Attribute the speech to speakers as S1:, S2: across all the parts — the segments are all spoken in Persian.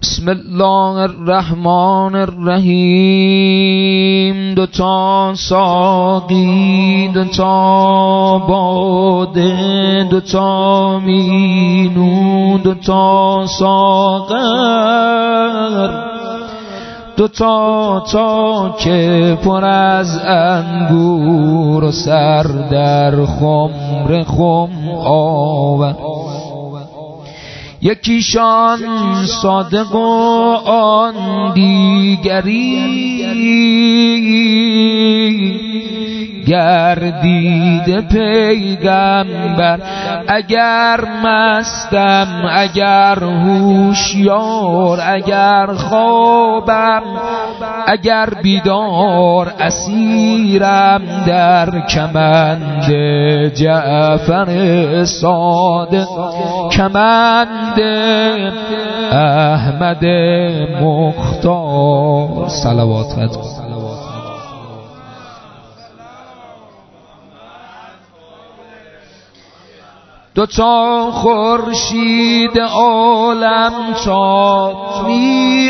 S1: بسم الله الرحمن الرحیم. دوتا ساقی، دوتا باده، دوتا مینو، دوتا ساغر، دوتا تا که پر از انگور و سر در خمر خم آور. یکیشان صادق و آن دیگری گردیده پیغمبر. اگر مستم، اگر هوشیار، اگر خوابم، اگر بیدار، اسیرم در کمند جعفر صادق، کمند احمد مختار. صلوات خدا. دوتا خورشید عالم تا می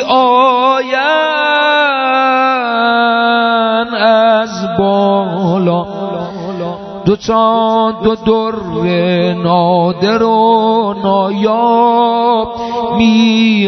S1: آیند از بالا، دوتا دو در نادر و نایاب می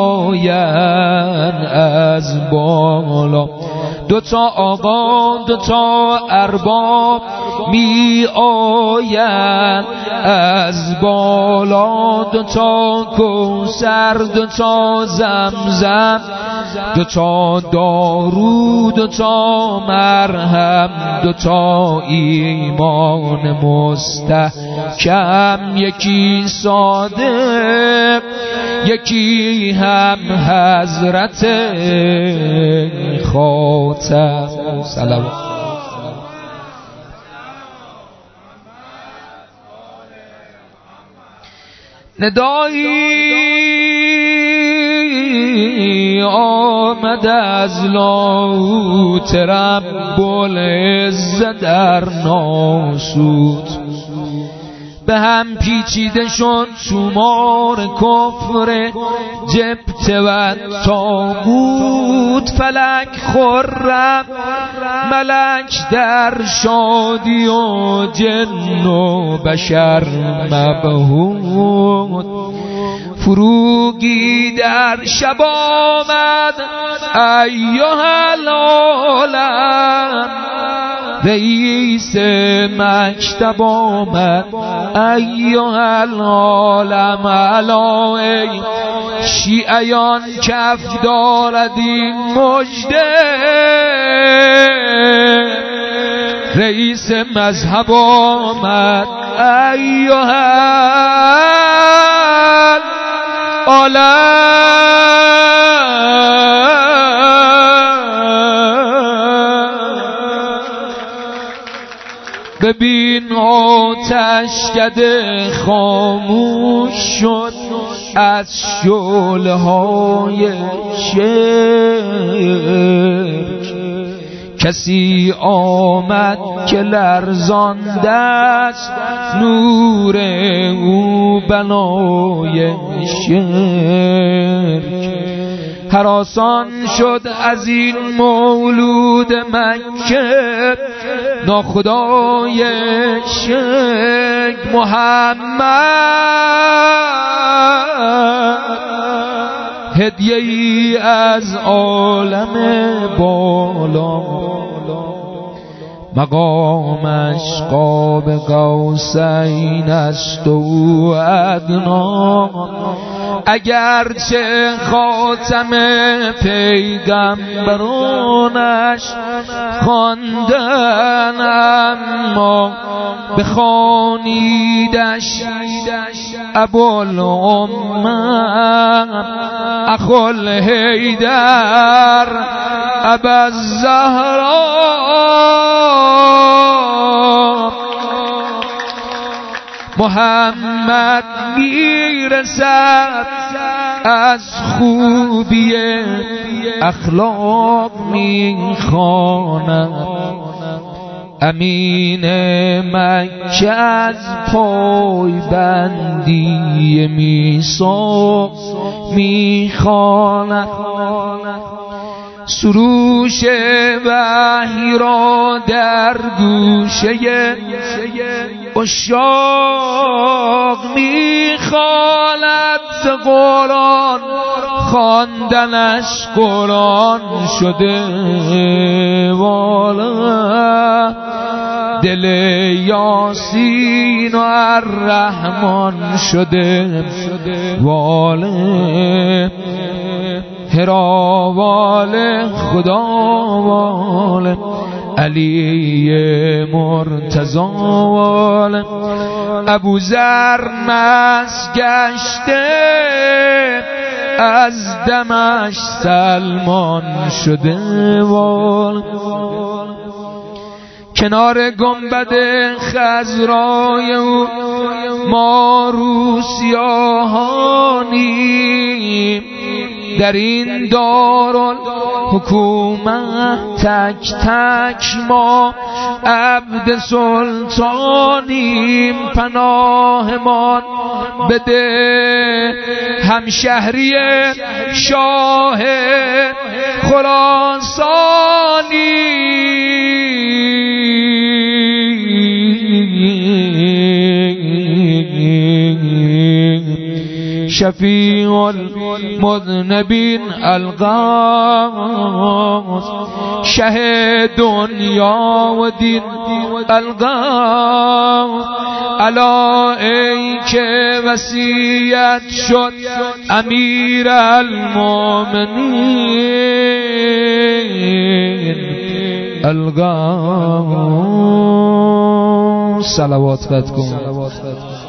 S1: آیند از بالا. دوتا آقا، دوتا ارباب می آیند از بالا. دوتا کوثر، دوتا زمزم، دوتا دارو، دوتا مرهم، دوتا ایمان مستحکم. یکی صادق، یکی هم حضرت خاتم. سلام. ندایی آمد از لاهوت رب العزت در ناسوت. به هم پیچیده شد شمار کفر جبت و تابوت. فلک خرم، ملک در شادی و جن و بشر مبهوت. فروغی در شب آمد ایها العالم، رئیس مکتب آمد ایها العالم. الا ای شیعیان کف دارد این مژده، رئیس مذهب آمد ایها العالم. ببین آتشکده خاموش شد از شعله‌های شرک. کسی آمد که لرزانده است نور او بنای شرک. هراسان شد از این مولود مکه ناخدای شرک. محمد هدیه ای از عالم بالا، مقامش قاب قوسین است و ادنا. اگرچه خاتم پیغمبرانش خواندن، اما بخوانیدش ابوالامه اخوالحیدر ابوالزهرا. محمد میرسد از خوبی اخلاق میخواند، امین مکه از پای بندی میثاق میخواند، سروش وحی را در گوشه عشاق میخواند. ز قرآن خواندنش قرآن شده والا، دل یاسین و الرحمن شده واله، هرا واله خدا واله، علی مرتضی واله. ابوذر مست گشته از دمش سلمان شده واله، کنار گنبد خضرای او ما روسیاهانیم، در این دارالحکومت تک تک ما عبد سلطانیم. پناهمان بده همشهری شاه خراسانی، شفیع المذنبین الغاث، شه دنیا و دین الغاث. الا ای که وصیت شد امیر المؤمنین الغاث. صلوات کن.